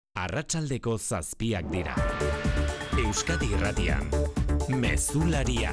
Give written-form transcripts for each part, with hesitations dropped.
Arratsaldeko 7 dira. Euskadi Irratian, Mezularia.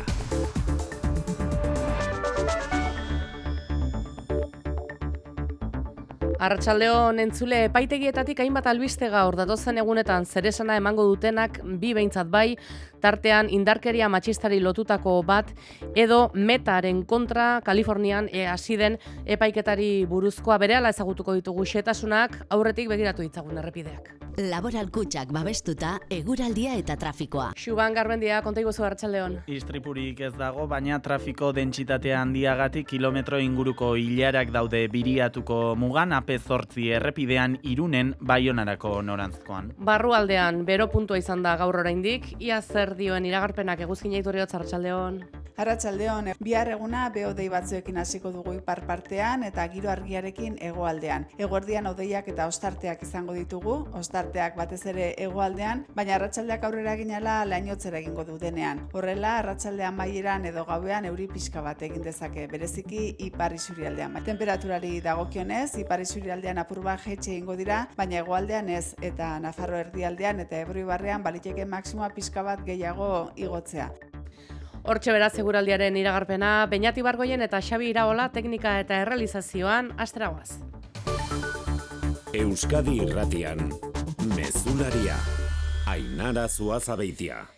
Arratsaldeon entzule, epaitegietatik hainbat albiste gaur datozen egunetan zeresana emango dutenak bi behintzat bai, tartean indarkeria matxistari lotutako bat edo Metaren kontra Kalifornian hasi den epaiketari buruzkoa. Berehala ezagutuko ditugu xehetasunak, aurretik begiratu ditzagun errepideak. Laboral Kutxak babestuta eguraldia eta trafikoa. Xuban Garbendia, konta iguzu arratsaldeon. Istripurik ez dago, baina trafiko dentsitatea handiagatik kilometro inguruko ilarak daude Biriatuko mugan, AP8 errepidean Irunen Baionarako norantzkoan. Barrualdean bero puntua izan da gaur oraindik, ia zer dioen iragarpenak eguzkina iturriotz arratsaldeon. Arratsaldeon, bihar eguna behodei batzuekin hasiko dugu ipar partean eta giro argiarekin hegoaldean. Eguerdian hodeiak eta ostarteak izango ditugu, ostarteak batez ere hegoaldean, baina arratsaldeak aurrera ginela lainotzera egingo du denean. Horrela, arratsaldean amaieran edo gauean euri pixka bat egin dezake, bereziki ipar isurialdean. Temperaturari dagokionez, ipar isurialdean apur bat jaitsi egingo dira, baina hegoaldean ez, eta Nafarro erdialdean eta Ebro ibarrean baliteke maximoa pixka bat gehiago igotzea. Hortxe beraz eguraldiaren iragarpena, Beñat Ibargoien eta Xabi Iraola teknika eta errealizazioan asteragoaz. Euskadi Irratian, Mezularia. Ainara Zuazabeitia.